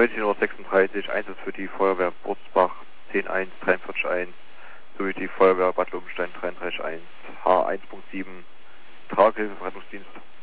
19:36 Uhr, Einsatz für die Feuerwehr Burzbach 10.1, 43.1 sowie die Feuerwehr Bad Lobenstein 33.1, H1.7, Tragehilfe, Rettungsdienst.